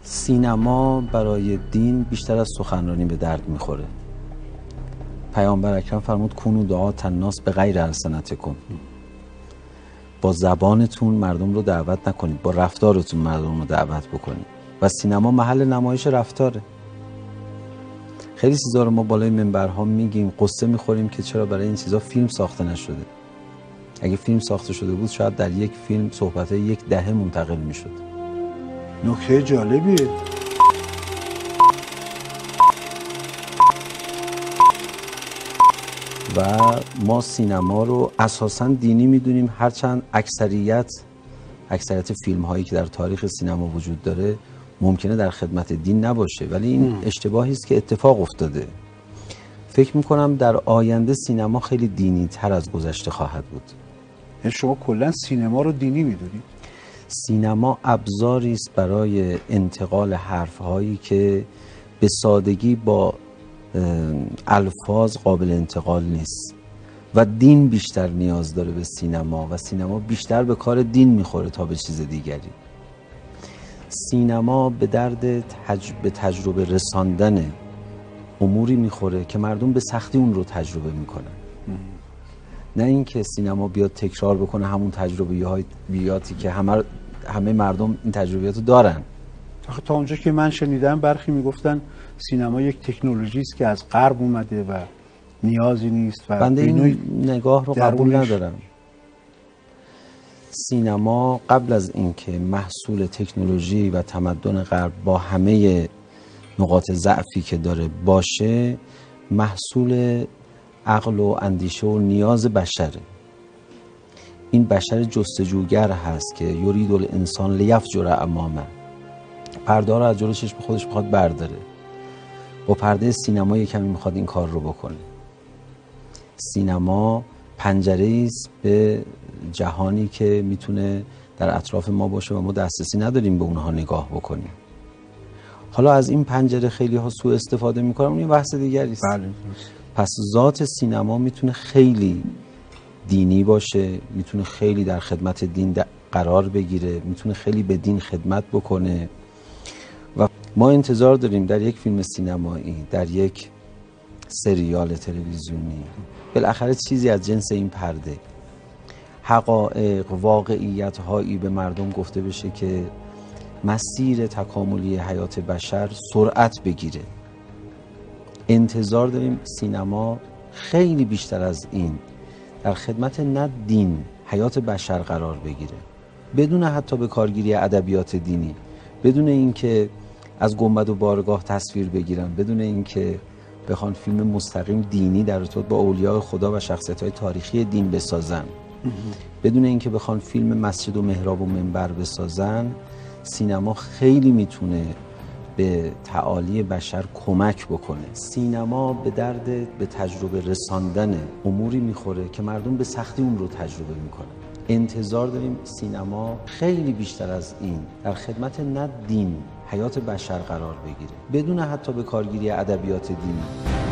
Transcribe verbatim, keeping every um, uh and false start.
سینما برای دین بیشتر از سخنرانی به درد میخوره. پیامبر اکرم فرمود کونوا دعاة الناس بغیر السنتکم. با زبانتون مردم رو دعوت نکنید، با رفتارتون مردم رو دعوت بکنید. و سینما محل نمایش رفتاره. خیلی چیزا رو ما بالای منبرها میگیم، قصه میخوریم که چرا برای این چیزا فیلم ساخته نشده. اگه فیلم ساخته شده بود شاید در یک فیلم صحبت یک دهه منتقل میشد. نکته جالبیه. و ما سینما رو اساساً دینی میدونیم، هرچند اکثریت اکثریت فیلم هایی که در تاریخ سینما وجود داره ممکنه در خدمت دین نباشه، ولی این ام. اشتباهی است که اتفاق افتاده. فکر میکنم در آینده سینما خیلی دینی تر از گذشته خواهد بود. شما کلا سینما رو دینی میدونید؟ سینما ابزاری است برای انتقال حرف‌هایی که به سادگی با الفاظ قابل انتقال نیست و دین بیشتر نیاز داره به سینما و سینما بیشتر به کار دین میخوره تا به چیز دیگری. سینما به درد تج... به تجربه رساندن اموری میخوره که مردم به سختی اون رو تجربه میکنن، نه اینکه سینما بیاد تکرار بکنه همون تجربیاتی که همه همه مردم این تجربیات رو دارن. آخه تا اونجا که من شنیدم برخی میگفتن سینما یک تکنولوژی است که از غرب اومده و نیازی نیست و بنده این نگاه رو قبول ندارم. سینما قبل از اینکه محصول تکنولوژی و تمدن غرب با همه نقاط ضعفی که داره باشه، محصول عقل و اندیشه و نیاز بشره. این بشر جستجوگر هست که یرید الانسان لیفجر امامه، پرده رو از جلوی چشم خودش میخواد برداره. با پرده سینما یکمی میخواد این کار رو بکنه. سینما پنجره‌ای است به جهانی که میتونه در اطراف ما باشه و ما دسترسی نداریم به اونها نگاه بکنیم. حالا از این پنجره خیلی ها سوء استفاده میکنن، اون یه بحث دیگری است. بله. پس ذات سینما میتونه خیلی دینی باشه، میتونه خیلی در خدمت دین قرار بگیره، میتونه خیلی به دین خدمت بکنه و ما انتظار داریم در یک فیلم سینمایی، در یک سریال تلویزیونی، بالاخره چیزی از جنس این پرده، حقایق، واقعیت هایی به مردم گفته بشه که مسیر تکاملی حیات بشر سرعت بگیره. انتظار داریم سینما خیلی بیشتر از این در خدمت نه دین، حیات بشر قرار بگیره، بدون حتی به کارگیری ادبیات دینی، بدون اینکه از گنبد و بارگاه تصویر بگیرن، بدون اینکه بخوان فیلم مستقیم دینی در ارتباط با اولیاء خدا و شخصیت‌های تاریخی دین بسازن، بدون اینکه بخوان فیلم مسجد و محراب و منبر بسازن. سینما خیلی میتونه به تعالی بشر کمک بکنه. سینما به درد به تجربه رساندن اموری میخوره که مردم به سختی اون رو تجربه میکنن. انتظار داریم سینما خیلی بیشتر از این در خدمت نه دین، حیات بشر قرار بگیره، بدون حتی به کارگیری ادبیات دینی.